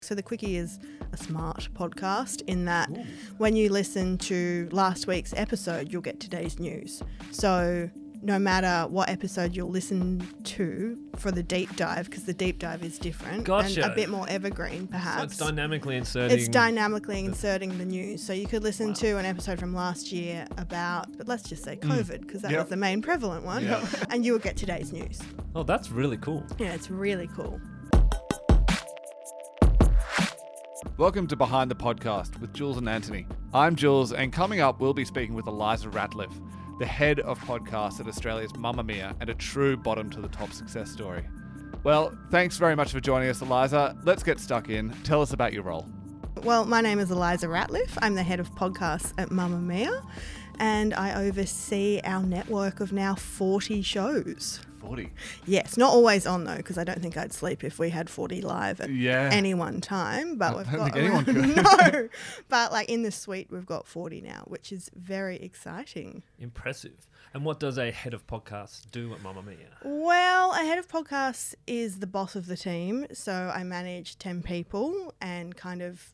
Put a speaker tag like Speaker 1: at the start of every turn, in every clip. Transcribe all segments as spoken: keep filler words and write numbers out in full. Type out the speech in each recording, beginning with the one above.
Speaker 1: So The Quickie is a smart podcast in that
Speaker 2: Ooh.
Speaker 1: when you listen to last week's episode, you'll get today's news. So no matter what episode you'll listen to for the deep dive, because the deep dive is different
Speaker 2: Gotcha.
Speaker 1: and a bit more evergreen perhaps.
Speaker 2: So it's dynamically inserting...
Speaker 1: It's dynamically inserting the news. So you could listen wow. to an episode from last year about, but let's just say COVID, because that
Speaker 3: Yep.
Speaker 1: was the main prevalent one,
Speaker 3: Yep.
Speaker 1: and you will get today's news.
Speaker 2: Oh, that's really cool.
Speaker 1: Yeah, it's really cool.
Speaker 3: Welcome to Behind the Podcast with Jules and Anthony. I'm Jules, and coming up, we'll be speaking with Eliza Ratliff, the head of podcasts at Australia's Mamamia and a true bottom-to-the-top success story. Well, thanks very much for joining us, Eliza. Let's get stuck in. Tell us about your role.
Speaker 1: Well, my name is Eliza Ratliff. I'm the head of podcasts at Mamamia, and I oversee our network of now forty shows.
Speaker 3: forty.
Speaker 1: Yes, not always on though, because I don't think I'd sleep if we had forty live at
Speaker 3: Yeah.
Speaker 1: any one time. But
Speaker 3: I
Speaker 1: we've
Speaker 3: don't
Speaker 1: got
Speaker 3: think anyone could.
Speaker 1: no, but like in the suite, we've got forty now, which is very exciting.
Speaker 2: Impressive. And what does a head of podcasts do at Mamamia?
Speaker 1: Well, a head of podcasts is the boss of the team, so I manage ten people and kind of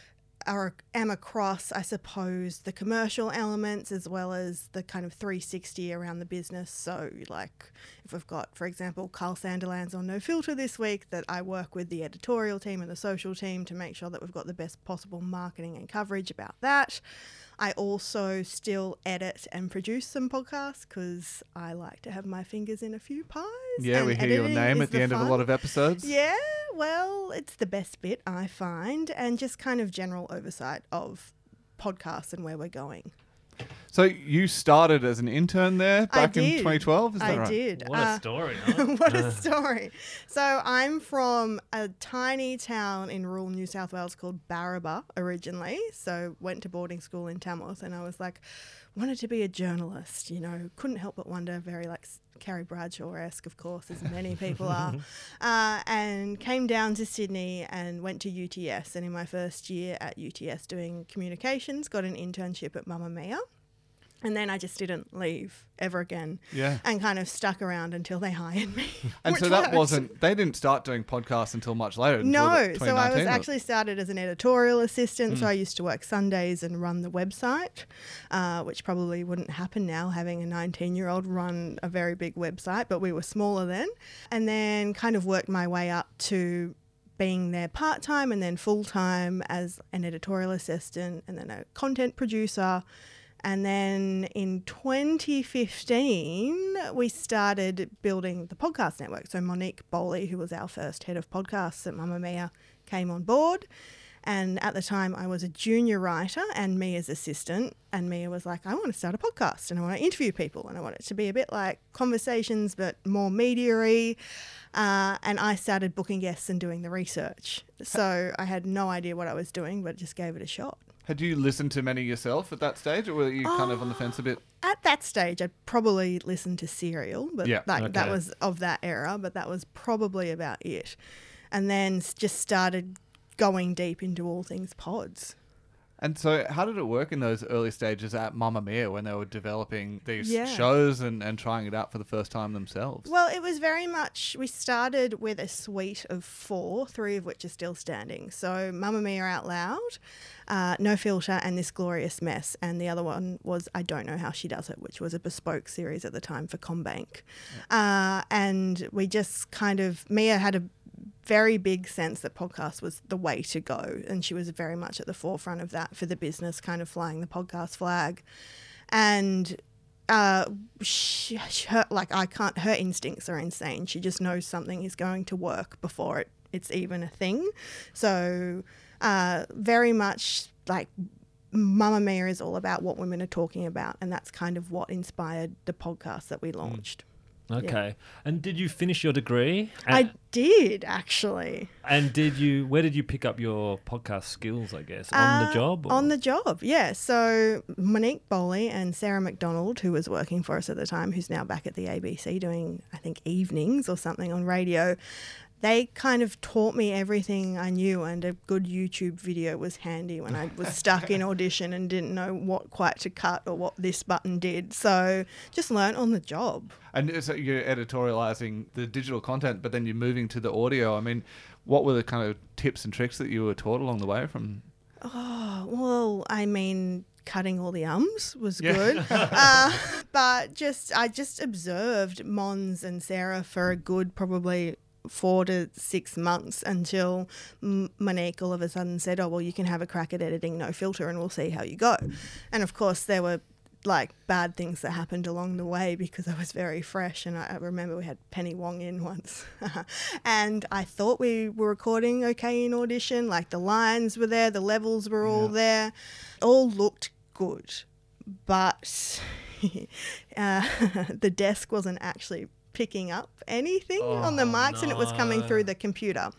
Speaker 1: are, am across, I suppose, the commercial elements as well as the kind of three sixty around the business. So like if we've got, for example, Carl Sanderlands on No Filter this week, that I work with the editorial team and the social team to make sure that we've got the best possible marketing and coverage about that. I also still edit and produce some podcasts because I like to have my fingers in a few pies.
Speaker 3: Yeah,
Speaker 1: and
Speaker 3: we hear your
Speaker 1: editing
Speaker 3: name
Speaker 1: is
Speaker 3: at the,
Speaker 1: the
Speaker 3: end
Speaker 1: fun.
Speaker 3: of a lot of episodes.
Speaker 1: Yeah, well, it's the best bit, I find, and just kind of general oversight of podcasts and where we're going.
Speaker 3: So you started as an intern there
Speaker 1: I
Speaker 3: back in
Speaker 1: did.
Speaker 3: twenty twelve, is that
Speaker 1: I
Speaker 3: right?
Speaker 1: did.
Speaker 2: What a
Speaker 1: Uh,
Speaker 2: story, huh?
Speaker 1: what a story. So I'm from a tiny town in rural New South Wales called Barraba originally. So went to boarding school in Tamworth, and I was like, wanted to be a journalist, you know, couldn't help but wonder, very like Carrie Bradshaw-esque, of course, as many people are, uh, and came down to Sydney and went to U T S. And in my first year at U T S doing communications, got an internship at Mamamia. And then I just didn't leave ever again.
Speaker 3: Yeah.
Speaker 1: And kind of stuck around until they hired me.
Speaker 3: And
Speaker 1: which
Speaker 3: so that
Speaker 1: worked.
Speaker 3: wasn't, they didn't start doing podcasts until much later. until
Speaker 1: No,
Speaker 3: the
Speaker 1: so I was
Speaker 3: twenty nineteen,
Speaker 1: actually started as an editorial assistant.
Speaker 3: Mm.
Speaker 1: So I used to work Sundays and run the website, uh, which probably wouldn't happen now, having a nineteen-year-old run a very big website, but we were smaller then. And then kind of worked my way up to being there part-time and then full-time as an editorial assistant and then a content producer. And then in twenty fifteen, we started building the podcast network. So Monique Bowley, who was our first head of podcasts at Mamamia, came on board. And at the time, I was a junior writer and Mia's assistant. And Mia was like, I want to start a podcast and I want to interview people. And I want it to be a bit like conversations, but more media-y. Uh, and I started booking guests and doing the research. So I had no idea what I was doing, but just gave it a shot.
Speaker 3: Had you listened to many yourself at that stage, or were you kind of on the fence a bit?
Speaker 1: At that stage, I'd probably listened to Serial, but
Speaker 3: Yeah,
Speaker 1: like that
Speaker 2: okay.
Speaker 1: was of that era, but that was probably about it. And then s- just started going deep into all things pods.
Speaker 3: And so how did it work in those early stages at Mamamia when they were developing these
Speaker 1: Yeah.
Speaker 3: shows and, and trying it out for the first time themselves?
Speaker 1: Well, it was very much, we started with a suite of four, three of which are still standing. So Mamamia Out Loud, uh, No Filter, and This Glorious Mess. And the other one was I Don't Know How She Does It, which was a bespoke series at the time for CommBank. Uh, and we just kind of, Mia had a very big sense that podcast was the way to go, and she was very much at the forefront of that for the business, kind of flying the podcast flag. And uh, she, her, like I can't, her instincts are insane. She just knows something is going to work before it it's even a thing. So uh, very much like Mamamia is all about what women are talking about, and that's kind of what inspired the podcast that we launched.
Speaker 2: Okay. And did you finish your degree?
Speaker 1: I
Speaker 2: And,
Speaker 1: did, actually.
Speaker 2: and did you? Where did you pick up your podcast skills? I guess on
Speaker 1: Uh,
Speaker 2: the job. or-
Speaker 1: On the job, yeah. So Monique Bowley and Sarah McDonald, who was working for us at the time, who's now back at the A B C doing, I think, evenings or something on radio, they kind of taught me everything I knew, and a good YouTube video was handy when I was stuck in audition and didn't know what quite to cut or what this button did. So just learnt on the job.
Speaker 3: And so you're editorializing the digital content, but then you're moving to the audio. I mean, What were the kind of tips and tricks that you were taught along the way from?
Speaker 1: Oh, well, I mean, cutting all the ums was
Speaker 3: Yeah.
Speaker 1: good. uh, but just, I just observed Mons and Sarah for a good probably four to six months until M- Monique all of a sudden said, oh, well, you can have a crack at editing No Filter and we'll see how you go. And of course, there were like bad things that happened along the way because I was very fresh, and I, I remember we had Penny Wong in once and I thought we were recording okay in audition, like the lines were there, the levels were all
Speaker 3: Yeah.
Speaker 1: there, all looked good, but uh, the desk wasn't actually picking up anything
Speaker 2: Oh,
Speaker 1: on the mics and it was coming
Speaker 2: no.
Speaker 1: through the computer.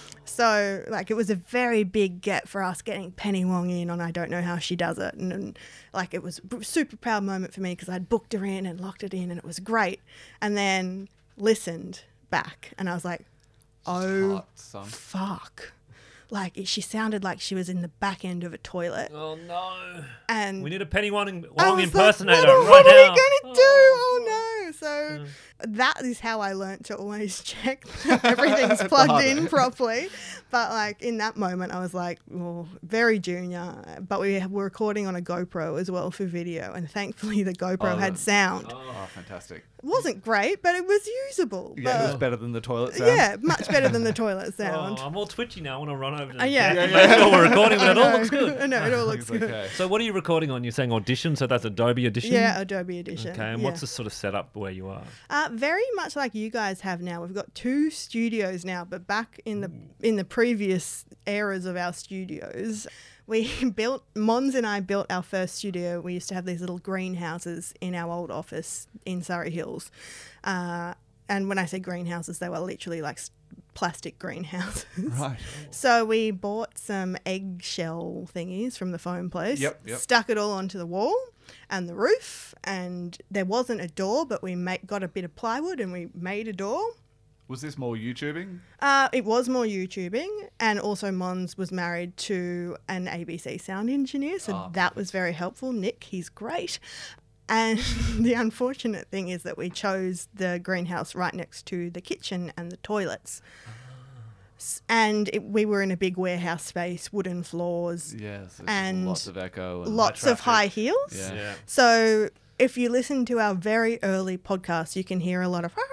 Speaker 1: So, like, it was a very big get for us getting Penny Wong in on I Don't Know How She Does It. And, and like, it was a super proud moment for me because I'd booked her in and locked it in and it was great. And then listened back and I was like, oh,
Speaker 3: Hot, son.
Speaker 1: fuck. Like, it, she sounded like she was in the back end of a toilet.
Speaker 2: Oh no!
Speaker 1: And
Speaker 2: We need a Penny Wong,
Speaker 1: I
Speaker 2: Wong
Speaker 1: was
Speaker 2: impersonator
Speaker 1: like, what, are-
Speaker 2: right
Speaker 1: what
Speaker 2: now.
Speaker 1: are we going to do?
Speaker 2: Oh,
Speaker 1: Oh, no. So
Speaker 2: Yeah.
Speaker 1: that is how I learnt to always check that everything's plugged in properly. But like in that moment, I was like, well, very junior. But we were recording on a GoPro as well for video. And thankfully the GoPro
Speaker 3: Oh,
Speaker 1: had
Speaker 3: that-
Speaker 1: sound.
Speaker 3: Oh, fantastic.
Speaker 1: It wasn't great, but it was usable.
Speaker 3: Yeah, it was
Speaker 1: But
Speaker 3: better than the toilet sound.
Speaker 1: yeah, much better than the toilet sound.
Speaker 2: Oh, I'm all twitchy now. I want to run over to
Speaker 1: Uh, yeah.
Speaker 2: check
Speaker 1: Yeah,
Speaker 2: and make sure we're recording, but
Speaker 1: I
Speaker 2: it all
Speaker 1: know.
Speaker 2: looks good.
Speaker 1: I know, it all looks
Speaker 3: It's
Speaker 1: good.
Speaker 3: okay.
Speaker 2: So what are you recording on? You're saying Audition, so that's Adobe Audition?
Speaker 1: Yeah, Adobe Edition.
Speaker 2: Okay, and
Speaker 1: yeah.
Speaker 2: what's the sort of setup where you are?
Speaker 1: Uh, very much like you guys have now. We've got two studios now, but back in the in the previous eras of our studios, we built, Mons and I built our first studio. We used to have these little greenhouses in our old office in Surrey Hills. Uh, and when I say greenhouses, they were literally like s- plastic greenhouses.
Speaker 3: Right.
Speaker 1: So we bought some eggshell thingies from the foam place,
Speaker 3: Yep, yep.
Speaker 1: stuck it all onto the wall and the roof, and there wasn't a door, but we ma- got a bit of plywood and we made a door.
Speaker 3: Was this more YouTubing?
Speaker 1: Uh, it was more YouTubing, and also Mons was married to an A B C sound engineer, so
Speaker 3: Ah,
Speaker 1: that was very helpful. Nick, he's great. And the unfortunate thing is that we chose the greenhouse right next to the kitchen and the toilets. S- And it, we were in a big warehouse space, wooden floors,
Speaker 3: Yes. there's
Speaker 1: And
Speaker 3: lots of echo. And
Speaker 1: lots of
Speaker 3: traffic.
Speaker 1: high heels.
Speaker 3: Yeah.
Speaker 2: Yeah.
Speaker 1: So if you listen to our very early podcast, you can hear a lot of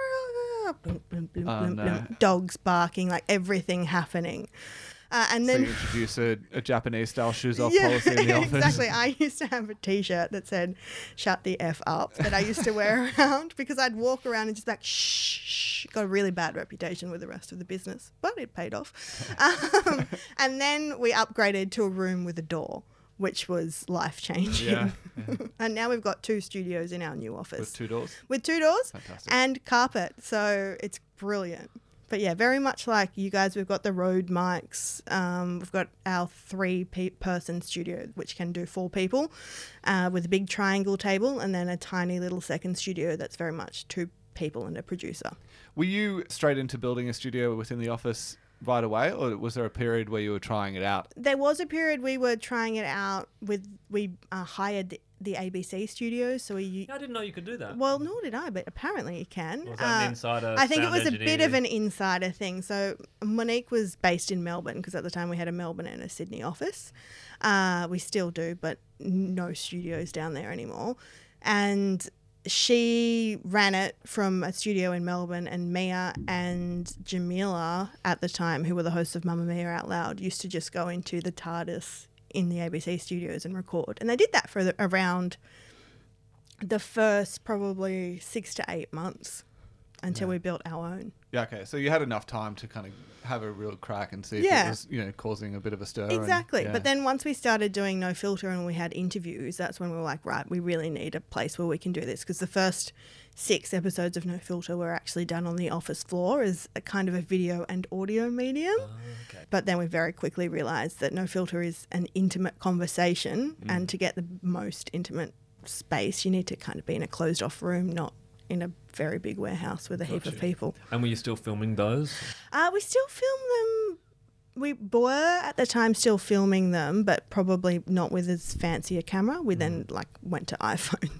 Speaker 3: Oh, no.
Speaker 1: dogs barking, like everything happening. Uh, and
Speaker 3: So
Speaker 1: then
Speaker 3: you introduce a, a Japanese style shoes off policy in the office.
Speaker 1: exactly. I used to have a T-shirt that said "Shut the f up" that I used to wear around because I'd walk around and just like shh, shh. Got a really bad reputation with the rest of the business, but it paid off. Um, and then we upgraded to a room with a door, which was life changing.
Speaker 3: Yeah. yeah.
Speaker 1: And now we've got two studios in our new office
Speaker 3: With two doors.
Speaker 1: with two doors
Speaker 3: Fantastic.
Speaker 1: and carpet, so it's brilliant. But yeah, very much like you guys, we've got the Rode mics. Um, we've got our three-person studio, which can do four people, uh, with a big triangle table, and then a tiny little second studio that's very much two people and a producer.
Speaker 3: Were you straight into building a studio within the office right away, or was there a period where you were trying it out?
Speaker 1: There was a period we were trying it out with, we uh, hired the, the A B C studios, so we...
Speaker 2: Yeah, I didn't know you could do that.
Speaker 1: Well, nor did I, but apparently you can.
Speaker 2: Was that an
Speaker 1: Uh,
Speaker 2: insider?
Speaker 1: I think it
Speaker 2: sound
Speaker 1: was a
Speaker 2: engineer?
Speaker 1: bit of an insider thing. So Monique was based in Melbourne because at the time we had a Melbourne and a Sydney office. Uh, we still do, but no studios down there anymore. And she ran it from a studio in Melbourne, and Mia and Jamila at the time, who were the hosts of Mamma Mia Out Loud, used to just go into the TARDIS in the A B C studios and record. And they did that for the, around the first probably six to eight months until
Speaker 3: Yeah.
Speaker 1: we built our own.
Speaker 3: Yeah, okay. So you had enough time to kind of have a real crack and see if
Speaker 1: Yeah.
Speaker 3: it was, you know, causing a bit of a stir. and-
Speaker 1: Exactly.
Speaker 3: yeah.
Speaker 1: But then once we started doing No Filter and we had interviews, that's when we were like, right, we really need a place where we can do this. Because the first six episodes of No Filter were actually done on the office floor as a kind of a video and audio medium.
Speaker 2: Oh, okay.
Speaker 1: But then we very quickly realised that No Filter is an intimate conversation,
Speaker 3: Mm.
Speaker 1: and to get the most intimate space, you need to kind of be in a closed off room, not in a very big warehouse with a heap of
Speaker 2: Gotcha.
Speaker 1: people.
Speaker 2: And were you still filming those?
Speaker 1: Uh, we still film them. We were at the time still filming them, but probably not with as fancy a camera. We then like went to iPhones.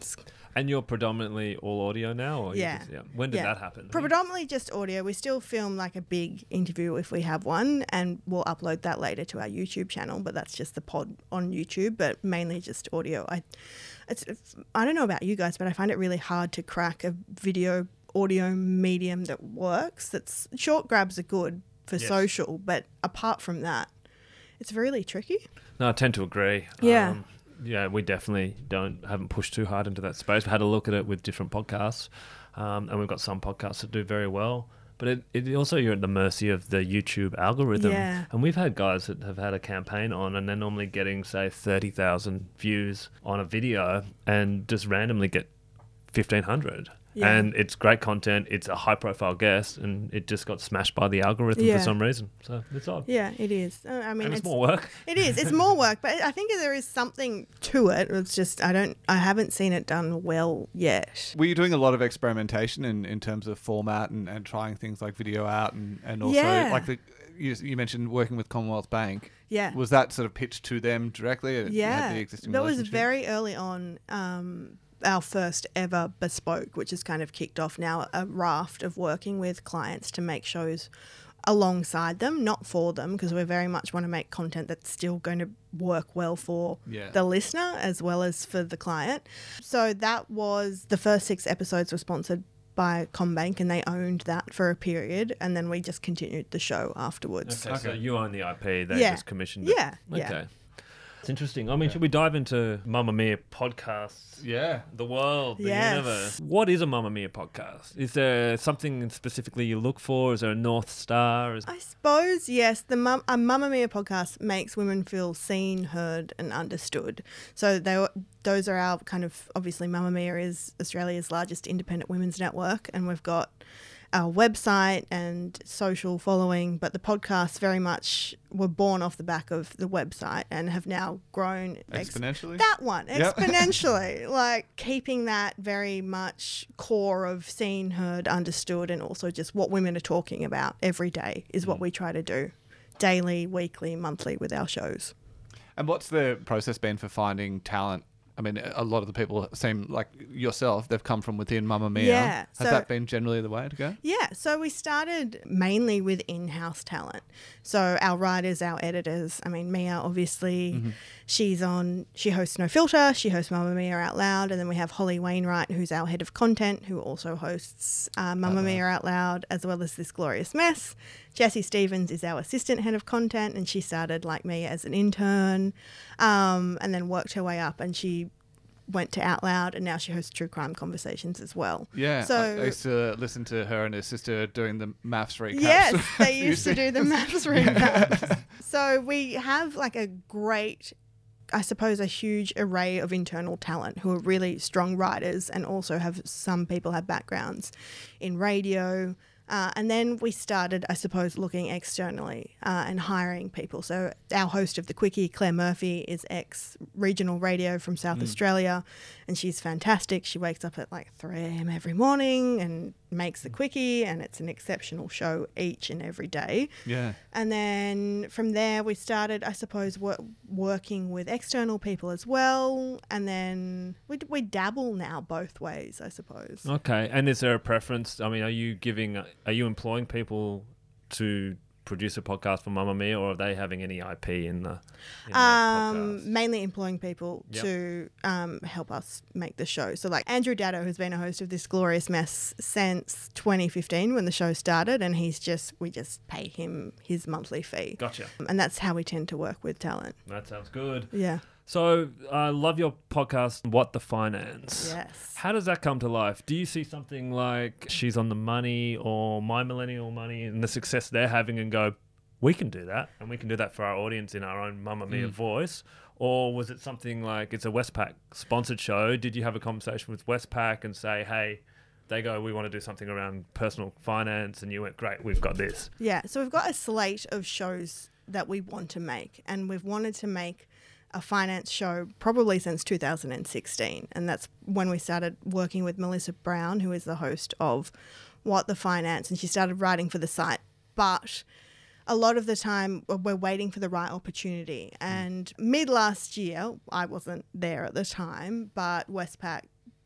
Speaker 2: And you're predominantly all audio now? Or you
Speaker 1: Yeah.
Speaker 2: just- yeah. When did
Speaker 1: Yeah.
Speaker 2: that happen?
Speaker 1: Predominantly just audio. We still film like a big interview if we have one, and we'll upload that later to our YouTube channel, but that's just the pod on YouTube, but mainly just audio. I it's I don't know about you guys, but I find it really hard to crack a video audio medium that works. That's short grabs are good for
Speaker 2: Yes.
Speaker 1: social, but apart from that, it's really tricky.
Speaker 2: No, I tend to agree.
Speaker 1: Yeah.
Speaker 2: Um, yeah, we definitely don't haven't pushed too hard into that space. We had a look at it with different podcasts, um, and we've got some podcasts that do very well. But it, it also you're at the mercy of the YouTube algorithm.
Speaker 1: Yeah.
Speaker 2: And we've had guys that have had a campaign on, and they're normally getting say thirty thousand views on a video, and just randomly get fifteen hundred.
Speaker 1: Yeah.
Speaker 2: And it's great content. It's a high profile guest, and it just got smashed by the algorithm
Speaker 1: Yeah.
Speaker 2: for some reason. So it's odd.
Speaker 1: Yeah, it is. Uh, I mean,
Speaker 2: And it's,
Speaker 1: it's
Speaker 2: more work.
Speaker 1: It is. It's more work, but I think there is something to it. It's just I don't. I haven't seen it done well yet.
Speaker 3: Were you doing a lot of experimentation in, in terms of format and, and trying things like video out and, and also
Speaker 1: Yeah.
Speaker 3: like the you, you mentioned working with Commonwealth Bank.
Speaker 1: Yeah.
Speaker 3: Was that sort of pitched to them directly? It had
Speaker 1: Yeah.
Speaker 3: the existing
Speaker 1: That was
Speaker 3: relationship?
Speaker 1: very early on. Um, our first ever bespoke, which has kind of kicked off now a raft of working with clients to make shows alongside them, not for them, because we very much want to make content that's still going to work well for
Speaker 3: Yeah.
Speaker 1: the listener as well as for the client. So that was the first six episodes were sponsored by Combank, and they owned that for a period, and then we just continued the show afterwards.
Speaker 2: Okay, so
Speaker 3: Okay.
Speaker 2: you own the I P, they
Speaker 1: Yeah.
Speaker 2: just commissioned it.
Speaker 1: Yeah,
Speaker 2: Okay.
Speaker 1: yeah.
Speaker 2: It's interesting. I mean, should we dive into Mamma Mia podcasts?
Speaker 3: Yeah.
Speaker 2: The world, the
Speaker 1: Yes.
Speaker 2: universe. What is a Mamma Mia podcast? Is there something specifically you look for? Is there a North Star? Is...
Speaker 1: I suppose, yes, the Mum, a Mamma Mia podcast makes women feel seen, heard and understood. So they, were- those are our kind of, obviously Mamma Mia is Australia's largest independent women's network, and we've got our website and social following, but the podcasts very much were born off the back of the website and have now grown ex-
Speaker 3: Exponentially?
Speaker 1: that one
Speaker 3: Yep.
Speaker 1: exponentially, like keeping that very much core of seen, heard, understood, and also just what women are talking about every day is what we try to do daily, weekly, monthly with our shows.
Speaker 3: And what's the process been for finding talent? I mean, a lot of the people seem like yourself, they've come from within Mamma Mia.
Speaker 1: Yeah,
Speaker 3: Has
Speaker 1: so-
Speaker 3: that been generally the way to go?
Speaker 1: Yeah, so we started mainly with in-house talent. So our writers, our editors, I mean, Mia, obviously, she's on, she hosts No Filter, she hosts Mamma Mia Out Loud, and then we have Holly Wainwright, who's our head of content, who also hosts uh, Mamma Mia Out Loud, as well as This Glorious Mess. Jessie Stevens is our assistant head of content, and she started, like me, as an intern, um, and then worked her way up, and she went to Out Loud, and now she hosts True Crime Conversations as well.
Speaker 3: Yeah.
Speaker 1: So
Speaker 3: I, I used to listen to her and her sister doing the maths recaps.
Speaker 1: yes, they used to do the maths recaps. So we have like a great, I suppose, a huge array of internal talent who are really strong writers, and also have some people have backgrounds in radio. Uh, and then we started, I suppose, looking externally uh, and hiring people. So our host of The Quickie, Claire Murphy, is ex-regional radio from South Australia, and she's fantastic. She wakes up at like three a.m. every morning and makes The Quickie, and it's an exceptional show each and every day.
Speaker 3: Yeah.
Speaker 1: And then from there, we started, I suppose, wor- working with external people as well. And then we, we dabble now both ways, I suppose.
Speaker 2: Okay. And is there a preference? I mean, are you giving, are you employing people to produce a podcast for Mamma Mia, or are they having any I P in the, in the
Speaker 1: Um,
Speaker 2: podcast?
Speaker 1: mainly employing people
Speaker 2: Yep.
Speaker 1: to um, help us make the show. So like Andrew Datto, who's been a host of This Glorious Mess since twenty fifteen when the show started, and he's just, we just pay him his monthly fee.
Speaker 2: Gotcha.
Speaker 1: And that's how we tend to work with talent.
Speaker 2: That sounds good.
Speaker 1: Yeah.
Speaker 2: So I love your podcast, What the Finance.
Speaker 1: Yes.
Speaker 2: How does that come to life? Do you see something like She's on the Money or My Millennial Money and the success they're having and go, we can do that, and we can do that for our audience in our own Mamma Mia
Speaker 3: Mm.
Speaker 2: voice? Or was it something like it's a Westpac sponsored show? Did you have a conversation with Westpac and say, hey, they go, we want to do something around personal finance, and you went, great, we've got this.
Speaker 1: Yeah, so we've got a slate of shows that we want to make, and we've wanted to make a finance show probably since two thousand sixteen, and that's when we started working with Melissa Brown, who is the host of What the Finance, and she started writing for the site. But a lot of the time we're waiting for the right opportunity, and mid last year, I wasn't there at the time, but Westpac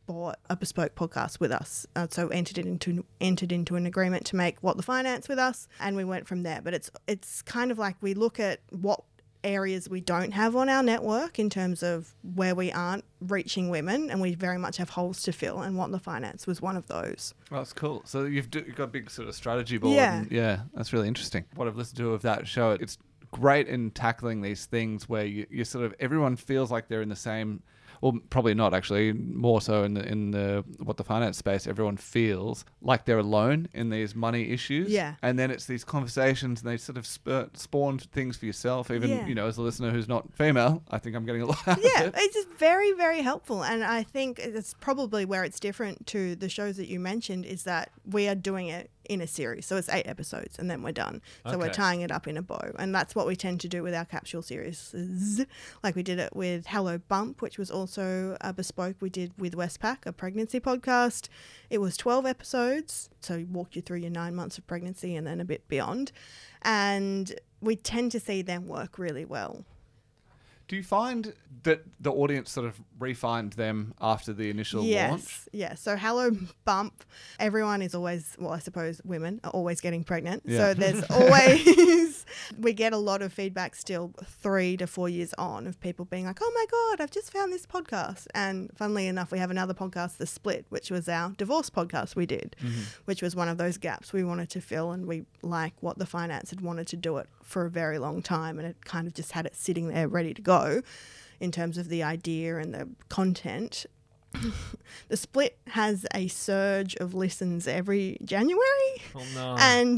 Speaker 1: bought a bespoke podcast with us. Uh, so entered it into entered into an agreement to make What the Finance with us, and we went from there. But it's it's kind of like we look at what areas we don't have on our network in terms of where we aren't reaching women, and we very much have holes to fill, and What the Finance was one of those.
Speaker 3: Well, that's cool. So you've, do, you've got a big sort of strategy board.
Speaker 1: Yeah.
Speaker 3: And yeah, that's really interesting. What I've listened to of that show, it's great in tackling these things where you, you sort of, everyone feels like they're in the same, well, probably not actually, more so in the, in the What the Finance space, everyone feels like they're alone in these money issues.
Speaker 1: Yeah.
Speaker 3: And then it's these conversations and they sort of spur, spawn things for yourself. Even,
Speaker 1: Yeah.
Speaker 3: you know, as a listener who's not female, I think I'm getting a lot out
Speaker 1: Yeah,
Speaker 3: of it.
Speaker 1: it's just very, very helpful. And I think it's probably where it's different to the shows that you mentioned is that we are doing it in a series. So it's eight episodes and then we're done. So we're
Speaker 2: Okay.
Speaker 1: tying it up in a bow. And that's what we tend to do with our capsule series. Like we did it with Hello Bump, which was also a bespoke we did with Westpac, a pregnancy podcast. It was twelve episodes. So we walked you through your nine months of pregnancy and then a bit beyond. And we tend to see them work really well.
Speaker 3: Do you find that the audience sort of refined them after the initial
Speaker 1: yes,
Speaker 3: launch?
Speaker 1: Yes. So Hello Bump, everyone is always, well, I suppose women are always getting pregnant.
Speaker 3: Yeah.
Speaker 1: So there's always, we get a lot of feedback still three to four years on of people being like, oh my God, I've just found this podcast. And funnily enough, we have another podcast, The Split, which was our divorce podcast we did,
Speaker 3: Mm-hmm.
Speaker 1: which was one of those gaps we wanted to fill. And we, like What the Finance, had wanted to do it for a very long time. And it kind of just had it sitting there ready to go in terms of the idea and the content. The Split has a surge of listens every January.
Speaker 2: Oh no.
Speaker 1: And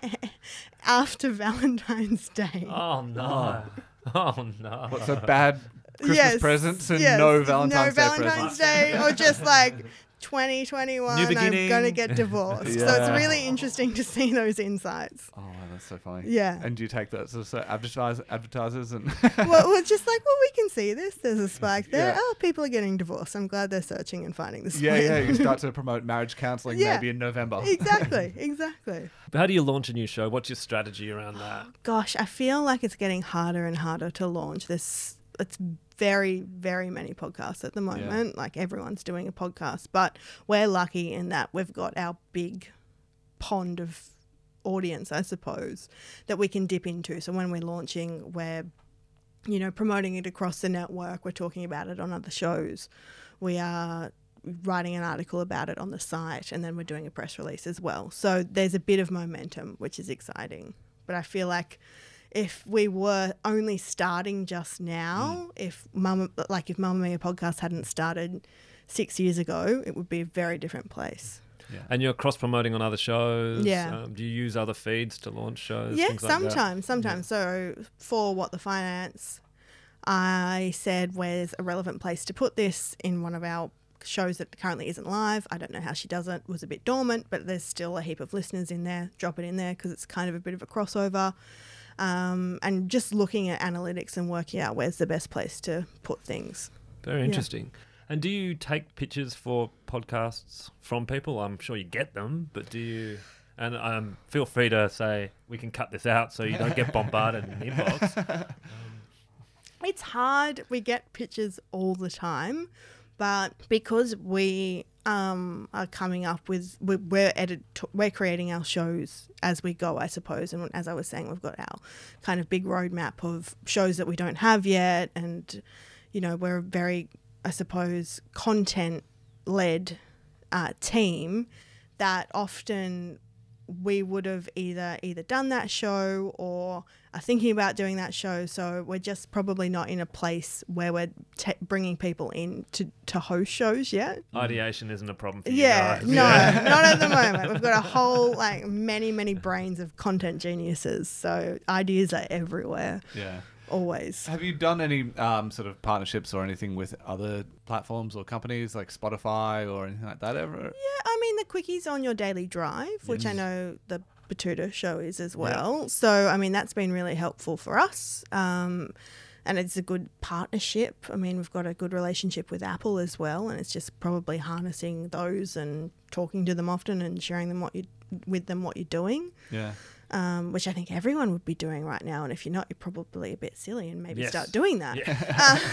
Speaker 1: after Valentine's Day.
Speaker 2: oh no. Oh no.
Speaker 3: What's a bad Christmas
Speaker 1: Yes,
Speaker 3: presents and
Speaker 1: yes,
Speaker 3: no Valentine's
Speaker 1: no
Speaker 3: Day
Speaker 1: Valentine's
Speaker 3: presents?
Speaker 1: Day, or just like twenty twenty-one,
Speaker 2: New
Speaker 1: I'm
Speaker 2: beginning.
Speaker 1: going to get divorced. So it's
Speaker 3: Yeah.
Speaker 1: really interesting to see those insights.
Speaker 3: Oh, wow, that's so funny.
Speaker 1: Yeah.
Speaker 3: And do you take that? So, so advertise, advertisers and
Speaker 1: well, we're just like, well, we can see this. There's a spike there.
Speaker 3: Yeah.
Speaker 1: Oh, people are getting divorced. I'm glad they're searching and finding the
Speaker 3: yeah,
Speaker 1: split.
Speaker 3: yeah, you start to promote marriage counselling
Speaker 1: Yeah.
Speaker 3: maybe in November.
Speaker 1: Exactly, exactly.
Speaker 2: But how do you launch a new show? What's your strategy around that?
Speaker 1: Gosh, I feel like it's getting harder and harder to launch this. It's very, very many podcasts at the moment. Like everyone's doing a podcast, but we're lucky in that we've got our big pond of audience, I suppose, that we can dip into. So when we're launching, we're, you know, promoting it across the network. We're talking about it on other shows. We are writing an article about it on the site, and then we're doing a press release as well. So there's a bit of momentum, which is exciting. But I feel like if we were only starting just now, if Mama, like if Mamma Mia podcast hadn't started six years ago, it would be a very different place.
Speaker 3: Yeah.
Speaker 2: And you're cross promoting on other shows.
Speaker 1: Yeah.
Speaker 2: Um, do you use other feeds to launch shows?
Speaker 1: Yeah,
Speaker 2: things like that?
Speaker 1: sometimes, sometimes. So for What the Finance, I said, where's a relevant place to put this in one of our shows that currently isn't live. I don't know how she does it. It was a bit dormant, but there's still a heap of listeners in there. Drop it in there because it's kind of a bit of a crossover. Um, and just looking at analytics and working out where's the best place to put things.
Speaker 2: Very interesting. And do you take pictures for podcasts from people? I'm sure you get them, but do you... And um, feel free to say, we can cut this out so you don't get bombarded in the inbox.
Speaker 1: It's hard. We get pictures all the time, but because we um, are coming up with, we're, we're, edit, we're creating our shows as we go, I suppose. And as I was saying, we've got our kind of big roadmap of shows that we don't have yet. And, you know, we're a very, I suppose, content-led uh, team that often we would have either either done that show or are thinking about doing that show. So we're just probably not in a place where we're t- bringing people in to, to host shows yet.
Speaker 2: Ideation isn't a problem for
Speaker 1: Yeah,
Speaker 2: you guys.
Speaker 1: no, not at the moment. We've got a whole, like, many, many brains of content geniuses. So ideas are everywhere,
Speaker 3: Yeah.
Speaker 1: always.
Speaker 3: Have you done any um, sort of partnerships or anything with other platforms or companies like Spotify or anything like that ever?
Speaker 1: Yeah, I mean, the quickies on your daily drive, which I know the Batuta show is as well. So, I mean, that's been really helpful for us. Um, and it's a good partnership. I mean, we've got a good relationship with Apple as well. And it's just probably harnessing those and talking to them often and sharing them what you with them what you're doing.
Speaker 3: Yeah.
Speaker 1: um, which I think everyone would be doing right now. And if you're not, you're probably a bit silly and maybe
Speaker 2: Yes.
Speaker 1: start doing that.
Speaker 2: Yeah.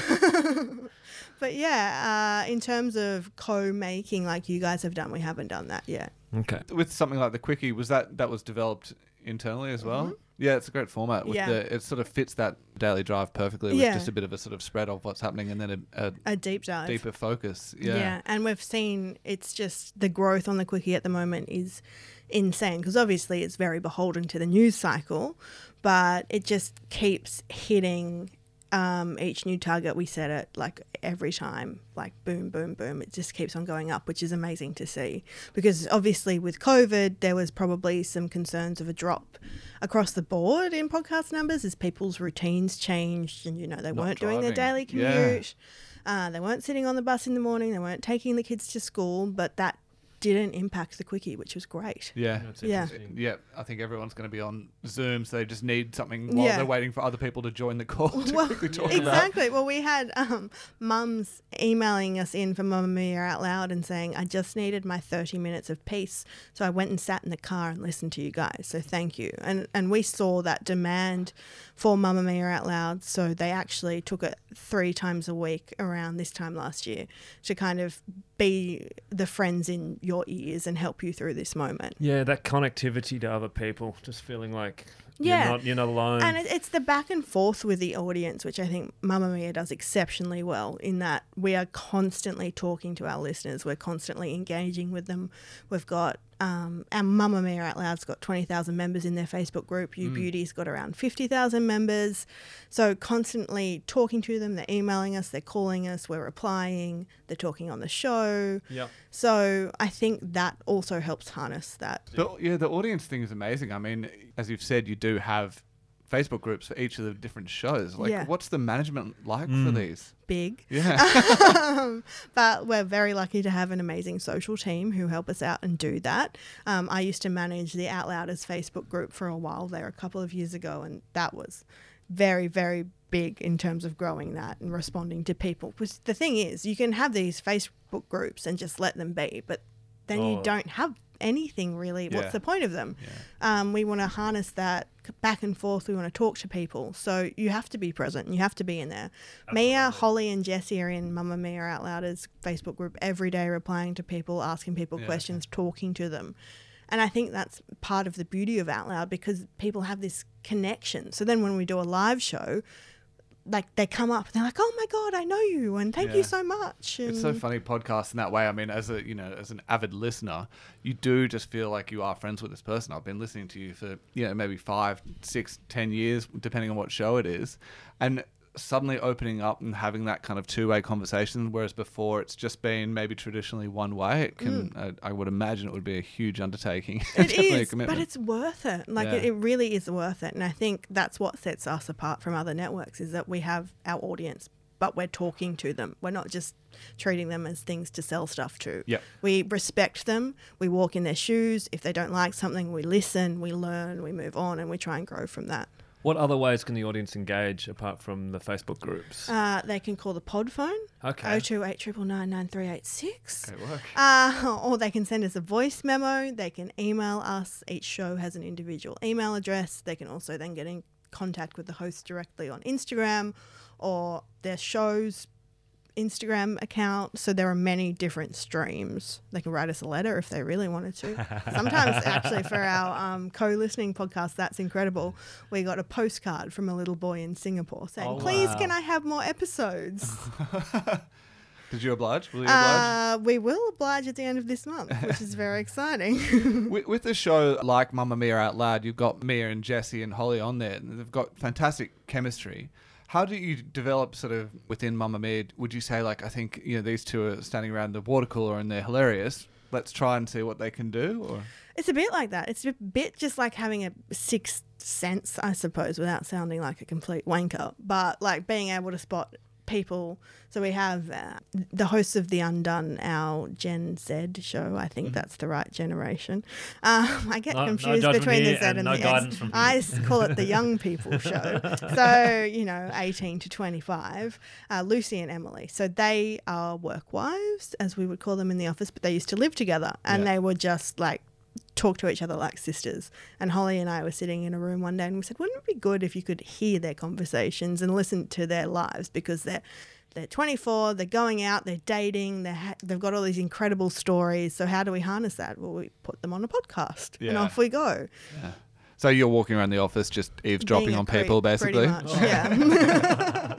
Speaker 1: Uh, but yeah, uh, in terms of co-making like you guys have done, we haven't done that yet.
Speaker 2: Okay.
Speaker 3: With something like the Quickie, was that that was developed internally as well?
Speaker 1: Mhm.
Speaker 3: Yeah, it's a great format. With
Speaker 1: Yeah.
Speaker 3: the, it sort of fits that daily drive perfectly with
Speaker 1: Yeah.
Speaker 3: just a bit of a sort of spread of what's happening and then a, a
Speaker 1: A deep dive.
Speaker 3: deeper focus. Yeah.
Speaker 1: Yeah, and we've seen it's just the growth on the Quickie at the moment is insane because obviously it's very beholden to the news cycle, but it just keeps hitting um, each new target we set it like every time, like boom, boom, boom. It just keeps on going up, which is amazing to see because obviously with COVID, there was probably some concerns of a drop across the board in podcast numbers as people's routines changed and, you know, they
Speaker 3: Not
Speaker 1: weren't doing their
Speaker 3: driving.
Speaker 1: daily
Speaker 3: Yeah.
Speaker 1: commute. Uh, they weren't sitting on the bus in the morning. They weren't taking the kids to school, but that didn't impact the Quickie, which was great.
Speaker 3: Yeah.
Speaker 2: That's
Speaker 1: Yeah.
Speaker 2: interesting.
Speaker 3: Yeah, I think everyone's going to be on Zoom, so they just need something while
Speaker 1: Yeah.
Speaker 3: they're waiting for other people to join the call to
Speaker 1: Well,
Speaker 3: quickly talk about.
Speaker 1: exactly. Well, we had um, mums emailing us in for Mamma Mia Out Loud and saying, I just needed my thirty minutes of peace. So I went and sat in the car and listened to you guys. So thank you. And and we saw that demand for Mamma Mia Out Loud. So they actually took it three times a week around this time last year to kind of be the friends in your ears and help you through this moment.
Speaker 2: Yeah, that connectivity to other people, just feeling like
Speaker 1: Yeah.
Speaker 2: you're not you're not alone.
Speaker 1: And it, it's the back and forth with the audience, which I think Mamma Mia does exceptionally well in that we are constantly talking to our listeners. We're constantly engaging with them. We've got um, our Mamma Mia Out Loud's got twenty thousand members in their Facebook group. You Beauty's got around fifty thousand members. So constantly talking to them. They're emailing us. They're calling us. We're replying. They're talking on the show.
Speaker 2: Yep.
Speaker 1: So I think that also helps harness that.
Speaker 3: The, yeah, the audience thing is amazing. I mean, as you've said, you do have Facebook groups for each of the different shows. Like,
Speaker 1: Yeah.
Speaker 3: what's the management like for
Speaker 2: Mm.
Speaker 3: these?
Speaker 1: Big.
Speaker 3: Yeah.
Speaker 1: um, but we're very lucky to have an amazing social team who help us out and do that. Um, I used to manage the Out Louders Facebook group for a while there a couple of years ago, and that was very, very big in terms of growing that and responding to people. Because the thing is, you can have these Facebook groups and just let them be, but then you
Speaker 2: Oh.
Speaker 1: don't have anything really.
Speaker 3: Yeah.
Speaker 1: What's the point of them?
Speaker 3: Yeah.
Speaker 1: Um, we want to harness that back and forth. We want to talk to people. So you have to be present. You have to be in there. Mia,
Speaker 2: Absolutely.
Speaker 1: Holly and Jessie are in Mamma Mia Out Louders Facebook group every day, replying to people, asking people
Speaker 3: Yeah,
Speaker 1: questions, talking to them. And I think that's part of the beauty of Out Loud because people have this connection. So then when we do a live show, like they come up and they're like, oh my God, I know you and thank
Speaker 3: Yeah.
Speaker 1: you so much. And
Speaker 3: It's so funny podcast in that way. I mean, as a you know, as an avid listener, you do just feel like you are friends with this person. I've been listening to you for you know maybe five, six, ten years, depending on what show it is, and suddenly opening up and having that kind of two-way conversation, whereas before it's just been maybe traditionally one way. It can, uh, I would imagine, it would be a huge undertaking.
Speaker 1: Mm. It
Speaker 3: Definitely a
Speaker 1: is, but
Speaker 3: commitment.
Speaker 1: it's worth it. Like
Speaker 3: Yeah.
Speaker 1: it, it really is worth it. And I think that's what sets us apart from other networks is that we have our audience, but we're talking to them. We're not just treating them as things to sell stuff to.
Speaker 3: Yep.
Speaker 1: We respect them. We walk in their shoes. If they don't like something, we listen, we learn, we move on, and we try and grow from that.
Speaker 2: What other ways can the audience engage apart from the Facebook groups?
Speaker 1: Uh, they can call the pod phone,
Speaker 2: Okay.
Speaker 1: oh two eight nine nine nine three eight six.
Speaker 3: Great work.
Speaker 1: Uh, or they can send us a voice memo. They can email us. Each show has an individual email address. They can also then get in contact with the host directly on Instagram or their show's Instagram account. So there are many different streams. They can write us a letter if they really wanted to. Sometimes, actually, for our um, co-listening podcast, That's Incredible, we got a postcard from a little boy in Singapore saying,
Speaker 2: Oh,
Speaker 1: please,
Speaker 2: wow.
Speaker 1: can I have more episodes?
Speaker 3: Did you oblige? Will you oblige?
Speaker 1: Uh, we will oblige at the end of this month, which is very exciting.
Speaker 3: with, with a show like Mamma Mia Out Loud, you've got Mia and Jessie and Holly on there, and they've got fantastic chemistry. How do you develop sort of within Mamma Mia? Would you say, like, I think, you know, these two are standing around the water cooler and they're hilarious. Let's try and see what they can do? Or
Speaker 1: It's a bit like that. It's a bit just like having a sixth sense, I suppose, without sounding like a complete wanker, but like being able to spot people. So we have uh, the hosts of The Undone, our Gen Z show. I think that's the right generation. Um, I get
Speaker 2: No- no
Speaker 1: confused
Speaker 2: judgment
Speaker 1: between the
Speaker 2: here
Speaker 1: Z
Speaker 2: and
Speaker 1: and,
Speaker 2: no
Speaker 1: the
Speaker 2: guidance
Speaker 1: X.
Speaker 2: from here.
Speaker 1: I s- call it the young people show. So, you know, eighteen to twenty-five, uh, Lucy and Emily. So they are work wives, as we would call them in the office, but they used to live together and
Speaker 3: Yeah.
Speaker 1: they were just like talk to each other like sisters. And Holly and I were sitting in a room one day and we said, wouldn't it be good if you could hear their conversations and listen to their lives, because they're they're twenty-four, they're going out, they're dating, they're ha- they've got all these incredible stories. So how do we harness that? Well, we put them on a podcast and
Speaker 3: Yeah.
Speaker 1: off we go.
Speaker 3: Yeah. So you're walking around the office just eavesdropping
Speaker 1: Being a
Speaker 3: on
Speaker 1: creep,
Speaker 3: people, basically?
Speaker 1: Pretty much, yeah.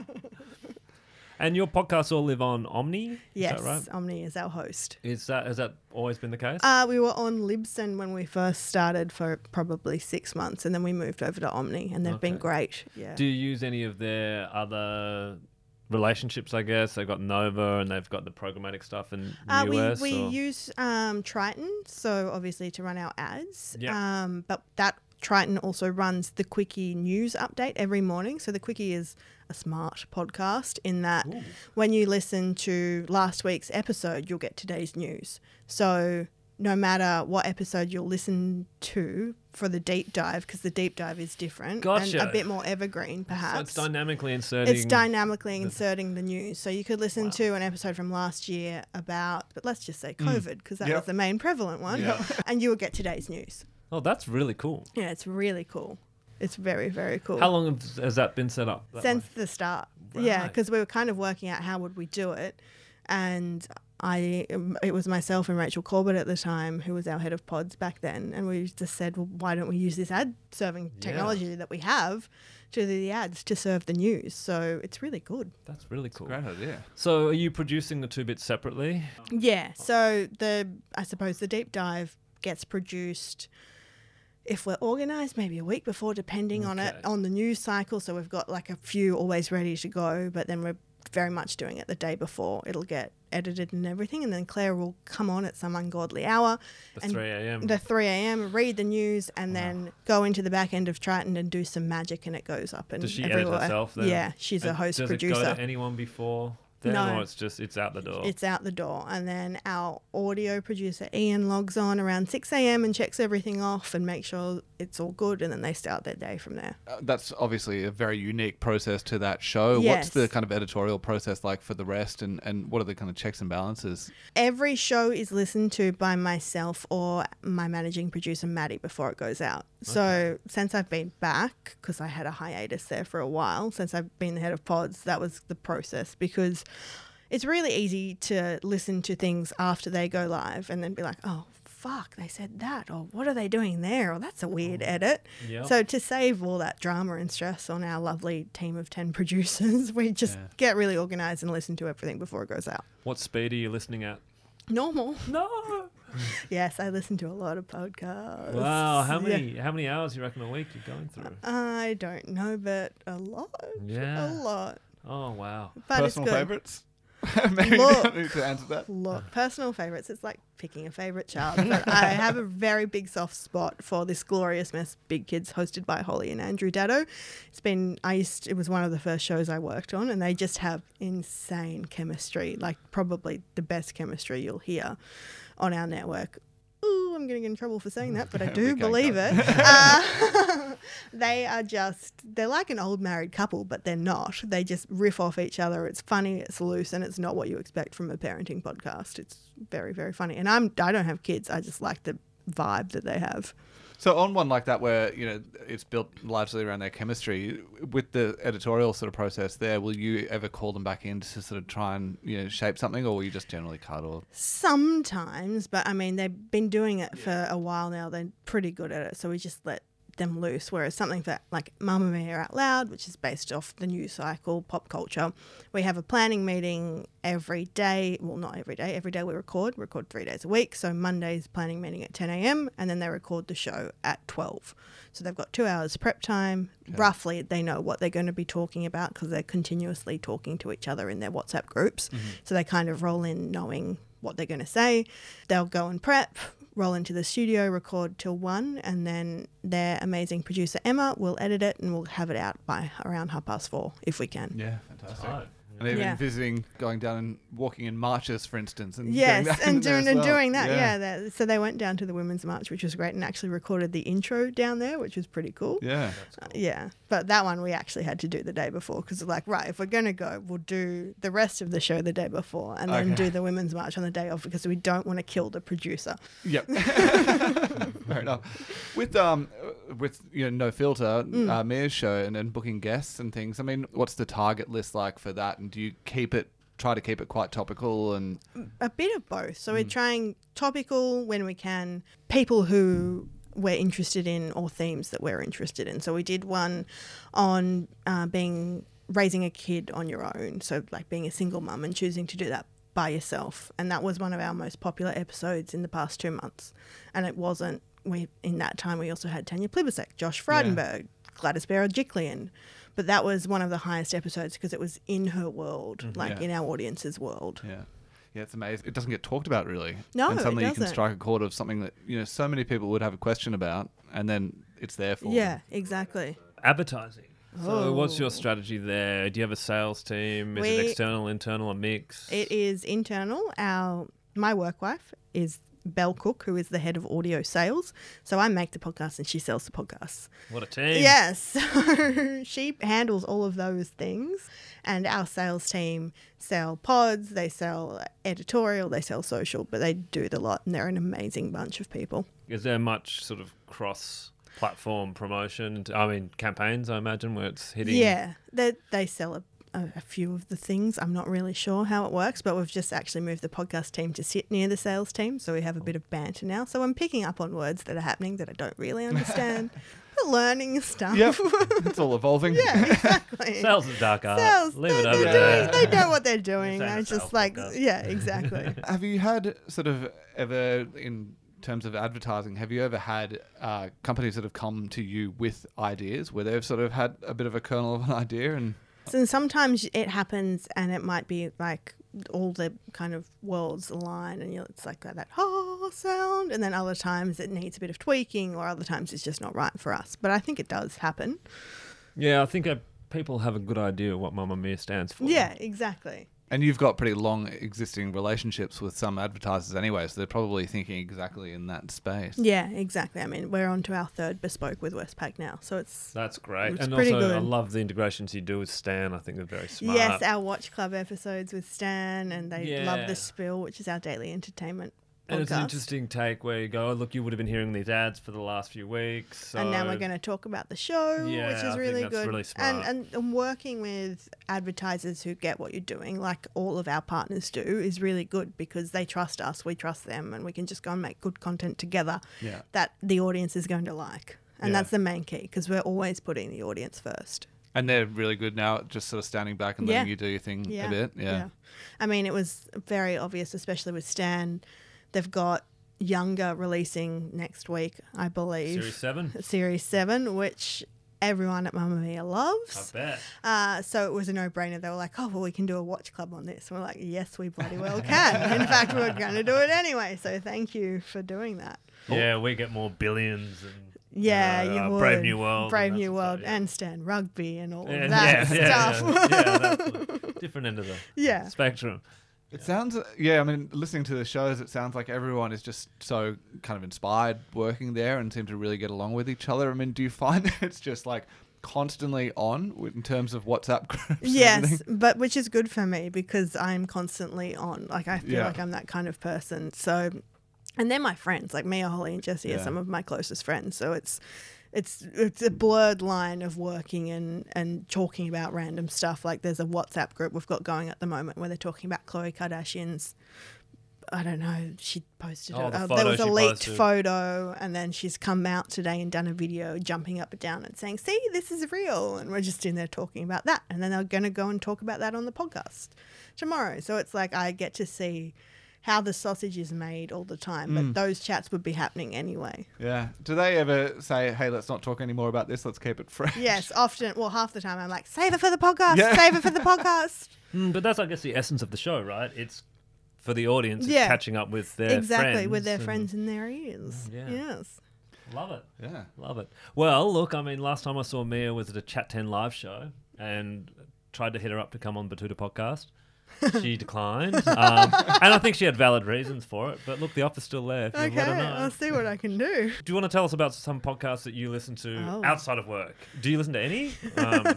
Speaker 2: And your podcasts all live on Omni? Is
Speaker 1: Yes,
Speaker 2: that right?
Speaker 1: Omni is our host.
Speaker 2: Is that has that always been the case?
Speaker 1: Uh, we were on Libsyn when we first started for probably six months, and then we moved over to Omni, and they've been
Speaker 2: Okay.
Speaker 1: great. Yeah.
Speaker 2: Do you use any of their other relationships? I guess they've got Nova and they've got the programmatic stuff in the
Speaker 1: Uh,
Speaker 2: U S.
Speaker 1: we we
Speaker 2: or-
Speaker 1: use um, Triton, so obviously to run our ads.
Speaker 2: Yeah.
Speaker 1: Um, but that Triton also runs the Quickie news update every morning. So the Quickie is a smart podcast in that
Speaker 2: Ooh.
Speaker 1: when you listen to last week's episode, you'll get today's news. So no matter what episode you'll listen to for the deep dive, because the deep dive is different
Speaker 2: Gotcha.
Speaker 1: and a bit more evergreen,
Speaker 2: So
Speaker 1: perhaps.
Speaker 2: it's dynamically inserting.
Speaker 1: It's dynamically inserting the news. So you could listen
Speaker 2: Wow.
Speaker 1: to an episode from last year about, but let's just say COVID, because that
Speaker 3: Yep.
Speaker 1: was the main prevalent one,
Speaker 3: Yeah.
Speaker 1: and you will get today's news.
Speaker 2: Oh, that's really cool.
Speaker 1: Yeah, it's really cool. It's very, very cool.
Speaker 2: How long have- has that been set up? that
Speaker 1: Since
Speaker 2: way?
Speaker 1: the start. Yeah,
Speaker 2: Right.
Speaker 1: because we were kind of working out how would we do it. And I, it was myself and Rachel Corbett at the time, who was our head of pods back then. And we just said, well, why don't we use this ad serving technology that we have to do the ads to serve the news? So it's really good.
Speaker 2: That's really cool.
Speaker 3: Great idea.
Speaker 2: So are you producing the two bits separately?
Speaker 1: Yeah. So the, I suppose the deep dive gets produced, if we're organised, maybe a week before, depending on it,
Speaker 2: Okay.
Speaker 1: on the news cycle. So we've got like a few always ready to go, but then we're very much doing it the day before. It'll get edited and everything, and then Claire will come on at some ungodly hour,
Speaker 2: The
Speaker 1: and
Speaker 2: three a.m.
Speaker 1: the three a.m. read the news, and then go into the back end of Triton and do some magic, and it goes up and
Speaker 2: Does she
Speaker 1: everywhere.
Speaker 2: edit herself then?
Speaker 1: Yeah, she's a
Speaker 2: And
Speaker 1: host
Speaker 2: does
Speaker 1: producer.
Speaker 2: it go to anyone before then,
Speaker 1: No.
Speaker 2: or it's just it's out the door?
Speaker 1: It's out the door. And then our audio producer, Ian, logs on around six a.m. and checks everything off and makes sure it's all good. And then they start their day from there.
Speaker 3: Uh, that's obviously a very unique process to that show.
Speaker 1: Yes.
Speaker 3: What's the kind of editorial process like for the rest, and, and what are the kind of checks and balances?
Speaker 1: Every show is listened to by myself or my managing producer, Maddie, before it goes out. So
Speaker 2: Okay.
Speaker 1: since I've been back, because I had a hiatus there for a while, since I've been the head of pods, that was the process, because it's really easy to listen to things after they go live and then be like, oh, fuck, they said that, or what are they doing there, or that's a weird edit.
Speaker 2: Yep.
Speaker 1: So to save all that drama and stress on our lovely team of ten producers, we just
Speaker 3: Yeah.
Speaker 1: get really organised and listen to everything before it goes out.
Speaker 2: What speed are you listening at?
Speaker 1: Normal.
Speaker 2: No.
Speaker 1: Yes, I listen to a lot of podcasts.
Speaker 2: Wow. How
Speaker 1: Yeah.
Speaker 2: many how many hours you reckon a week you're going through?
Speaker 1: I don't know, but a lot.
Speaker 2: Yeah.
Speaker 1: A lot.
Speaker 2: Oh wow.
Speaker 1: But
Speaker 3: Personal
Speaker 1: it's good.
Speaker 3: favourites? Maybe
Speaker 1: Look.
Speaker 3: don't need to answer that.
Speaker 1: Look, personal favourites. It's like picking a favourite child. But I have a very big soft spot for this Glorious Mess Big Kids hosted by Holly and Andrew Dado. It's been, I used, it was one of the first shows I worked on, and they just have insane chemistry, like probably the best chemistry you'll hear on our network. Ooh, I'm going to get in trouble for saying that, but I
Speaker 3: We
Speaker 1: do
Speaker 3: can't
Speaker 1: believe
Speaker 3: go.
Speaker 1: it. Uh, they are just, they're like an old married couple, but they're not. They just riff off each other. It's funny, it's loose, and it's not what you expect from a parenting podcast. It's very, very funny. And I'm, I don't have kids. I just like the vibe that they have.
Speaker 3: So on one like that, where you know it's built largely around their chemistry, with the editorial sort of process there, will you ever call them back in to sort of try and you know shape something, or will you just generally cut? Or
Speaker 1: Sometimes, but I mean, they've been doing it for a while now. They're pretty good at it. So we just let them loose. Whereas something for like Mamma Mia Out Loud, which is based off the news cycle, pop culture, we have a planning meeting every day. Well, not every day. Every day we record. We record three days a week. So Monday's planning meeting at ten a.m. and then they record the show at twelve. So they've got two hours prep time.
Speaker 3: Okay.
Speaker 1: Roughly, they know what they're going to be talking about because they're continuously talking to each other in their WhatsApp groups. So they kind of roll in knowing what they're going to say. They'll go and prep, roll into the studio, record till one, and then their amazing producer Emma will edit it and we'll have it out by around half past four if we can.
Speaker 3: yeah, fantastic.
Speaker 2: Oh,
Speaker 3: And even
Speaker 1: Yeah.
Speaker 3: visiting, going down and walking in marches, for instance. And
Speaker 1: Yes,
Speaker 3: doing that
Speaker 1: and
Speaker 3: in there
Speaker 1: doing
Speaker 3: as
Speaker 1: and
Speaker 3: well.
Speaker 1: doing that, yeah. that, so they went down to the Women's March, which was great, and actually recorded the intro down there, which was pretty cool.
Speaker 3: Yeah.
Speaker 2: That's
Speaker 1: Uh,
Speaker 2: cool.
Speaker 1: yeah, but that one we actually had to do the day before because, like, right, if we're gonna go, we'll do the rest of the show the day before, and then
Speaker 3: Okay.
Speaker 1: do the Women's March on the day off because we don't want to kill the producer.
Speaker 3: Yep. Fair enough. With um, uh, with you know, No Filter,
Speaker 1: Mm.
Speaker 3: uh, Mia's show, and then booking guests and things. I mean, what's the target list like for that? And do you keep it, try to keep it quite topical? And
Speaker 1: A bit of both. So we're
Speaker 3: Mm.
Speaker 1: trying topical when we can, people who we're interested in or themes that we're interested in. So we did one on uh, being raising a kid on your own. So like being a single mum and choosing to do that by yourself. And that was one of our most popular episodes in the past two months. And it wasn't, we in that time we also had Tanya Plibersek, Josh Frydenberg, Gladys Berejiklian. But that was one of the highest episodes because it was in her world, like
Speaker 3: Yeah.
Speaker 1: in our audience's world.
Speaker 3: yeah. Yeah, it's amazing. It doesn't get talked about really.
Speaker 1: No,
Speaker 3: and
Speaker 1: it
Speaker 3: suddenly you can
Speaker 1: doesn't.
Speaker 3: strike a chord of something that, you know, so many people would have a question about, and then it's there for
Speaker 1: Yeah,
Speaker 3: them.
Speaker 1: exactly.
Speaker 2: Advertising. So what's your
Speaker 1: Oh.
Speaker 2: strategy there? Do you have a sales team? Is
Speaker 1: We-
Speaker 2: it external, internal, a mix?
Speaker 1: It is internal. Our my work wife is Belle Cook, who is the head of audio sales. So I make the podcast and she sells the podcasts.
Speaker 2: What a team.
Speaker 1: Yes. So she handles all of those things. And our sales team sell pods, they sell editorial, they sell social, but they do the lot and they're an amazing bunch of people.
Speaker 2: Is there much sort of cross platform promotion? I mean, campaigns, I imagine, where it's hitting.
Speaker 1: Yeah. They they sell a A, a few of the things. I'm not really sure how it works, but we've just actually moved the podcast team to sit near the sales team, so we have a bit of banter now. So I'm picking up on words that are happening that I don't really understand, but learning stuff.
Speaker 3: Yep. It's all evolving.
Speaker 1: Yeah, exactly.
Speaker 2: Sales is dark art.
Speaker 1: Sales,
Speaker 2: Leave
Speaker 1: they,
Speaker 2: it over
Speaker 1: they're
Speaker 2: there.
Speaker 1: doing, they know what they're doing.
Speaker 2: This ain't
Speaker 1: I
Speaker 2: a
Speaker 1: just
Speaker 2: sales
Speaker 1: like,
Speaker 2: podcast.
Speaker 1: yeah, exactly.
Speaker 3: Have you had sort of ever, in terms of advertising, have you ever had uh, companies that have come to you with ideas where they've sort of had a bit of a kernel of an idea and
Speaker 1: So sometimes it happens and it might be like all the kind of worlds align and you're, it's like that oh sound, and then other times it needs a bit of tweaking, or other times it's just not right for us. But I think it does happen.
Speaker 2: Yeah, I think uh, people have a good idea of what Mamma Mia stands for.
Speaker 1: Yeah, exactly.
Speaker 3: And you've got pretty long existing relationships with some advertisers anyway, so they're probably thinking exactly in that space.
Speaker 1: Yeah, exactly. I mean, we're on to our third bespoke with Westpac now, so it's
Speaker 2: That's great.
Speaker 1: It's
Speaker 2: and
Speaker 1: pretty
Speaker 2: also, I
Speaker 1: good.
Speaker 2: love the integrations you do with Stan. I think they're very smart.
Speaker 1: yes, our Watch Club episodes with Stan, and they love
Speaker 2: Yeah.
Speaker 1: the Spill, which is our daily entertainment
Speaker 2: And it's an
Speaker 1: podcast.
Speaker 2: interesting take where you go, oh, look, you would have been hearing these ads for the last few weeks. So
Speaker 1: And now we're going to talk about the show,
Speaker 2: Yeah,
Speaker 1: which
Speaker 2: I
Speaker 1: is
Speaker 2: think
Speaker 1: really
Speaker 2: that's
Speaker 1: good.
Speaker 2: really smart.
Speaker 1: And, and and working with advertisers who get what you're doing, like all of our partners do, is really good because they trust us, we trust them, and we can just go and make good content together
Speaker 3: Yeah.
Speaker 1: that the audience is going to like. And
Speaker 3: Yeah.
Speaker 1: that's the main key because we're always putting the audience first.
Speaker 3: And they're really good now at just sort of standing back and letting
Speaker 1: Yeah.
Speaker 3: you do your thing
Speaker 1: Yeah.
Speaker 3: a bit. Yeah.
Speaker 1: I mean, it was very obvious, especially with Stan. They've got Younger releasing next week, I believe.
Speaker 2: Series seven.
Speaker 1: Series seven, which everyone at Mamma Mia
Speaker 2: I
Speaker 1: loves.
Speaker 2: bet.
Speaker 1: Uh, so it was a no-brainer. They were like, oh, well, we can do a watch club on this. And we're like, yes, we bloody well can. In fact, we're going to do it anyway. So thank you for doing that.
Speaker 2: Yeah, we get more billions and
Speaker 1: Yeah,
Speaker 2: you, know,
Speaker 1: you
Speaker 2: uh,
Speaker 1: would.
Speaker 2: Brave New World.
Speaker 1: Brave
Speaker 2: and
Speaker 1: New
Speaker 2: that
Speaker 1: World
Speaker 2: sort of stuff,
Speaker 1: and Stan Rugby and all
Speaker 2: yeah.
Speaker 1: of that
Speaker 2: yeah, yeah,
Speaker 1: stuff.
Speaker 2: Yeah, yeah, that's the different end of the
Speaker 1: Yeah.
Speaker 2: spectrum.
Speaker 3: It sounds, yeah, I mean, listening to the shows, it sounds like everyone is just so kind of inspired working there and seem to really get along with each other. I mean, do you find it's just like constantly on with- in terms of WhatsApp groups? and
Speaker 1: Yes,
Speaker 3: everything?
Speaker 1: but which is good for me because I'm constantly on. Like, I feel
Speaker 3: Yeah.
Speaker 1: like I'm that kind of person. So, and they're my friends. Like Mia, Holly, and Jessie are
Speaker 3: Yeah.
Speaker 1: some of my closest friends. So it's it's it's a blurred line of working and and talking about random stuff. Like there's a WhatsApp group we've got going at the moment where they're talking about Khloe Kardashian's. I don't know. She posted
Speaker 2: Oh,
Speaker 1: it.
Speaker 2: the
Speaker 1: Uh,
Speaker 2: photo
Speaker 1: there was a
Speaker 2: she
Speaker 1: leaked
Speaker 2: posted.
Speaker 1: photo, and then she's come out today and done a video jumping up and down and saying, "See, this is real." And we're just in there talking about that, and then they're going to go and talk about that on the podcast tomorrow. So it's like I get to see how the sausage is made all the time, but
Speaker 3: Mm.
Speaker 1: those chats would be happening anyway.
Speaker 3: Yeah. Do they ever say, hey, let's not talk anymore about this, let's keep it fresh?
Speaker 1: Yes, often. Well, half the time I'm like, "Save it for the podcast.
Speaker 3: Yeah.
Speaker 1: Save it for the podcast."
Speaker 2: Mm, but that's, I guess, the essence of the show, right? It's for the audience, it's
Speaker 1: Yeah.
Speaker 2: catching up with their
Speaker 1: exactly,
Speaker 2: friends.
Speaker 1: with their
Speaker 2: and-
Speaker 1: friends in their ears.
Speaker 2: Yeah.
Speaker 1: Yes.
Speaker 2: Love it.
Speaker 3: Yeah.
Speaker 2: Love it. Well, look, I mean, last time I saw Mia was at a Chat ten live show and tried to hit her up to come on Batuta Podcast. She declined. Um, and I think she had valid reasons for it. But look, the offer's still there. If you
Speaker 1: Okay,
Speaker 2: let her know.
Speaker 1: I'll see what I can do.
Speaker 2: Do you want to tell us about some podcasts that you listen to
Speaker 1: Oh.
Speaker 2: outside of work? Do you listen to any? Um,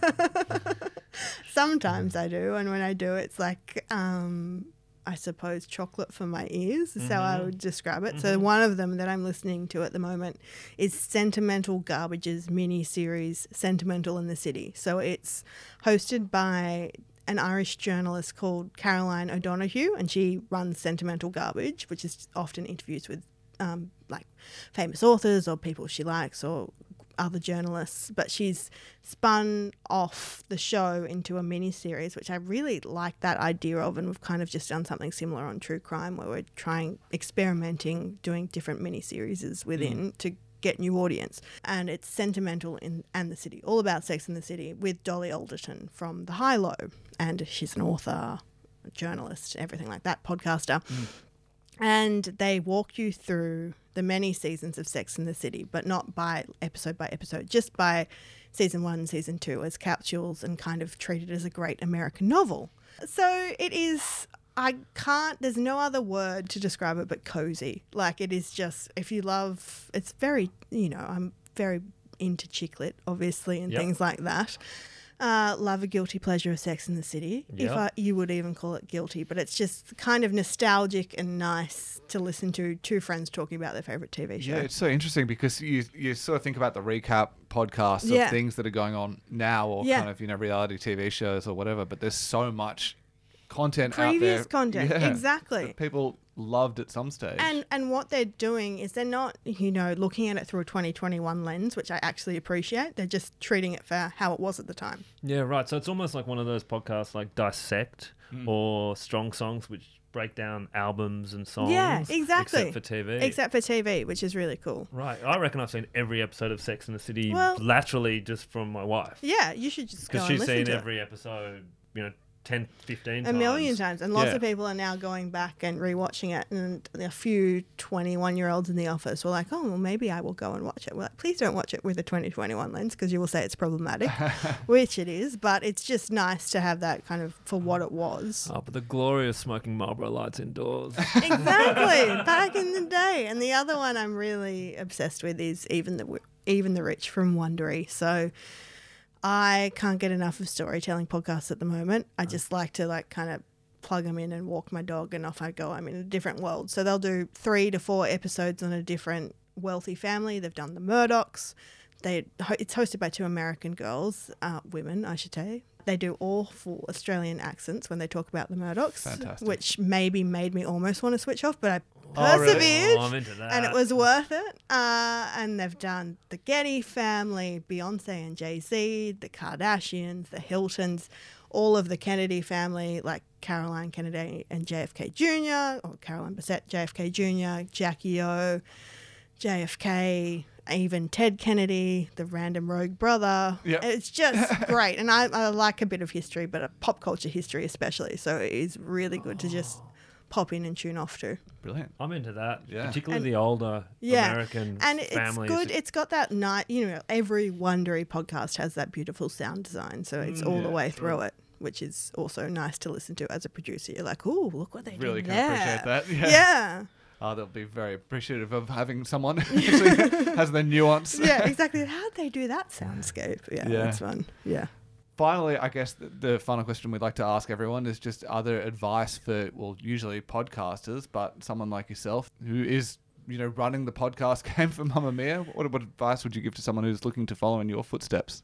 Speaker 1: Sometimes I do, and when I do, it's like, um, I suppose, chocolate for my ears is how I would describe it. So one of them that I'm listening to at the moment is Sentimental Garbage's mini-series, Sentimental in the City. So it's hosted by an Irish journalist called Caroline O'Donoghue, and she runs Sentimental Garbage, which is often interviews with um, like famous authors or people she likes or other journalists. But she's spun off the show into a mini series, which I really like that idea of, and we've kind of just done something similar on True Crime, where we're trying experimenting, doing different mini series within mm. to get new audience. And it's Sentimental in and the City, all about Sex in the City, with Dolly Alderton from The High Low, and she's an author, a journalist, everything like that, podcaster. Mm. And they walk you through the many seasons of Sex in the City, but not by episode by episode, just by season one, season two, as capsules and kind of treated as a great American novel. So it is, I can't, there's no other word to describe it but cozy. Like, it is just, if you love, it's very, you know, I'm very into chick lit, obviously, and
Speaker 2: yep.
Speaker 1: things like that. Uh, love a guilty pleasure of Sex in the City,
Speaker 2: yep.
Speaker 1: if I, you would even call it guilty, but it's just kind of nostalgic and nice to listen to two friends talking about their favourite T V show.
Speaker 3: Yeah, it's so interesting because you you sort of think about the recap podcasts
Speaker 1: Yeah.
Speaker 3: of things that are going on now, or
Speaker 1: Yeah.
Speaker 3: kind of, you know, reality T V shows or whatever, but there's so much content
Speaker 1: Previous
Speaker 3: out there.
Speaker 1: content,
Speaker 3: Yeah,
Speaker 1: exactly.
Speaker 3: that people loved at some stage.
Speaker 1: And and what they're doing is they're not, you know, looking at it through a twenty twenty-one lens, which I actually appreciate. They're just treating it for how it was at the time.
Speaker 2: yeah, right. So it's almost like one of those podcasts like Dissect
Speaker 3: Mm.
Speaker 2: or Strong Songs, which break down albums and songs.
Speaker 1: Yeah, exactly.
Speaker 2: Except for T V.
Speaker 1: Except for T V, which is really cool.
Speaker 2: Right. I reckon I've seen every episode of Sex in the City
Speaker 1: Well-
Speaker 2: laterally just from my wife.
Speaker 1: Yeah, you should just go
Speaker 2: Because
Speaker 1: and
Speaker 2: she's
Speaker 1: listen
Speaker 2: seen
Speaker 1: to
Speaker 2: every episode, you know, ten, fifteen
Speaker 1: it. A
Speaker 2: times.
Speaker 1: million times. And lots
Speaker 3: Yeah.
Speaker 1: of people are now going back and rewatching it. And a few twenty-one-year-olds in the office were like, oh, well, maybe I will go and watch it. We're like, please don't watch it with a twenty twenty-one lens because you will say it's problematic, which it is. But it's just nice to have that kind of for what it was.
Speaker 2: Oh, but the glorious smoking Marlboro lights indoors.
Speaker 1: Exactly, back in the day. And the other one I'm really obsessed with is Even the Wi- Even the Rich from Wondery. So I can't get enough of storytelling podcasts at the moment. I just like to like kind of plug them in and walk my dog, and off I go. I'm in a different world. So they'll do three to four episodes on a different wealthy family. They've done the Murdochs. They it's hosted by two American girls, uh, women, I should say. They do awful Australian accents when they talk about the Murdochs,
Speaker 3: Fantastic.
Speaker 1: which maybe made me almost want to switch off, but I
Speaker 2: Oh, really?
Speaker 1: persevered,
Speaker 2: Oh, I'm into that.
Speaker 1: and it was worth it. Uh, and they've done the Getty family, Beyonce and Jay-Z, the Kardashians, the Hiltons, all of the Kennedy family, like Caroline Kennedy and J F K Junior, or Caroline Bessette, J F K Junior, Jackie O, J F K, even Ted Kennedy, the random rogue brother.
Speaker 3: Yep.
Speaker 1: It's just great. And I, I like a bit of history, but a pop culture history especially. So it is really good to just pop in and tune off to.
Speaker 3: Brilliant.
Speaker 2: I'm into that.
Speaker 3: Yeah.
Speaker 2: Particularly
Speaker 1: And-
Speaker 2: the older
Speaker 1: Yeah.
Speaker 2: American
Speaker 1: And it's
Speaker 2: families.
Speaker 1: good. It's got that night, you know, every Wondery podcast has that beautiful sound design. So it's all the
Speaker 3: yeah,
Speaker 1: way
Speaker 3: sure.
Speaker 1: through it, which is also nice to listen to as a producer. You're like, oh, look what they
Speaker 3: Really
Speaker 1: did
Speaker 3: can
Speaker 1: there.
Speaker 3: appreciate that. Yeah.
Speaker 1: Yeah.
Speaker 3: Oh, they'll be very appreciative of having someone who actually has the nuance.
Speaker 1: Yeah, exactly. How'd they do that soundscape? Yeah,
Speaker 3: Yeah.
Speaker 1: that's fun. Yeah.
Speaker 3: Finally, I guess the, the final question we'd like to ask everyone is just other advice for, well, usually podcasters, but someone like yourself who is, you know, running the podcast game for Mamma Mia. What, what advice would you give to someone who's looking to follow in your footsteps?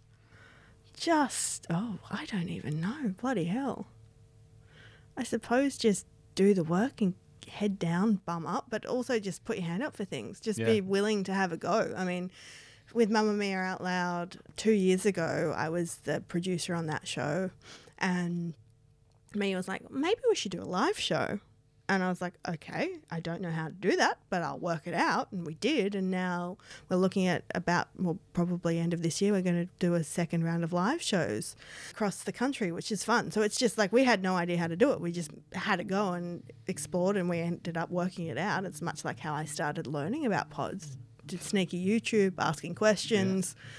Speaker 1: Just, oh, I don't even know. Bloody hell. I suppose just do the work and head down, bum up, but also just put your hand up for things. Just
Speaker 3: Yeah.
Speaker 1: be willing to have a go. I mean, with Mamma Mia Out Loud, two years ago, I was the producer on that show, and Mia was like, maybe we should do a live show. And I was like, okay, I don't know how to do that, but I'll work it out. And we did. And now we're looking at about, well, probably end of this year, we're going to do a second round of live shows across the country, which is fun. So it's just like we had no idea how to do it. We just had to go and explored, and we ended up working it out. It's much like how I started learning about pods. Did sneaky YouTube, asking questions,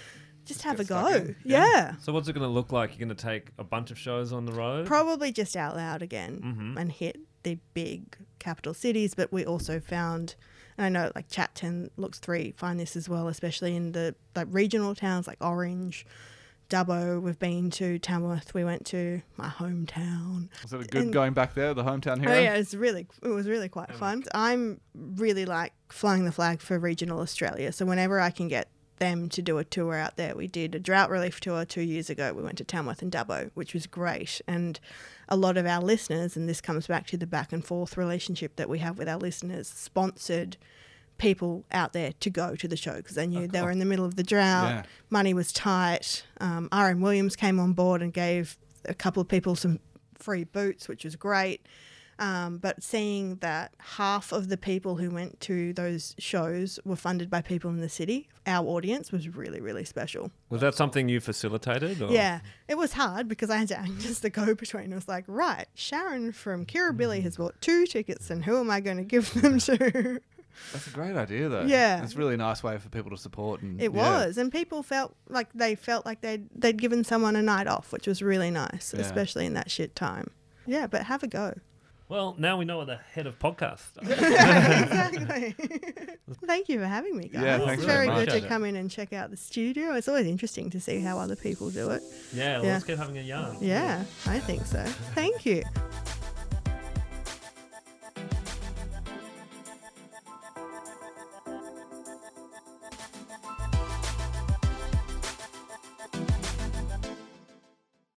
Speaker 1: just have a
Speaker 3: get stuck
Speaker 1: go.
Speaker 3: in.
Speaker 1: Yeah.
Speaker 2: So what's it going to look like? You're going to take a bunch of shows on the road?
Speaker 1: Probably just Out Loud again
Speaker 2: Mhm.
Speaker 1: and hit the big capital cities. But we also found, and I know like Chat ten, Looks three find this as well, especially in the like regional towns like Orange, Dubbo. We've been to Tamworth. We went to my hometown.
Speaker 3: Was it a good
Speaker 1: And-
Speaker 3: going back there, the hometown hero?
Speaker 1: Oh yeah, it's really it was really quite fun. I'm really like flying the flag for regional Australia. So whenever I can get them to do a tour out there, we did a drought relief tour two years ago. We went to Tamworth and Dubbo, which was great. And a lot of our listeners, and this comes back to the back and forth relationship that we have with our listeners, sponsored people out there to go to the show because they knew they were in the middle of the drought.
Speaker 3: Yeah.
Speaker 1: Money was tight. Um, R M Williams came on board and gave a couple of people some free boots, which was great. Um, but seeing that half of the people who went to those shows were funded by people in the city, our audience was really, really special.
Speaker 2: Was that something you facilitated? Or?
Speaker 1: Yeah, it was hard because I had to act as the go-between. It was like, right, Sharon from Kirribilli has bought two tickets and who am I going to give them to?
Speaker 3: That's a great idea, though.
Speaker 1: Yeah.
Speaker 3: It's a really nice way for people to support. And
Speaker 1: It
Speaker 3: yeah.
Speaker 1: was, and people felt like they felt like they'd, they'd given someone a night off, which was really nice,
Speaker 3: Yeah.
Speaker 1: especially in that shit time. Yeah, but have a go.
Speaker 2: Well, now we know what the head of podcasts does.
Speaker 1: Exactly. Thank you for having me, guys.
Speaker 3: Yeah,
Speaker 1: it's
Speaker 3: thanks
Speaker 1: very
Speaker 3: very
Speaker 1: good
Speaker 2: much.
Speaker 1: to come in and check out the studio. It's always interesting to see how other people do it.
Speaker 2: Yeah, well,
Speaker 1: Yeah.
Speaker 2: let's keep having a yarn.
Speaker 1: Yeah, I think so. Thank you.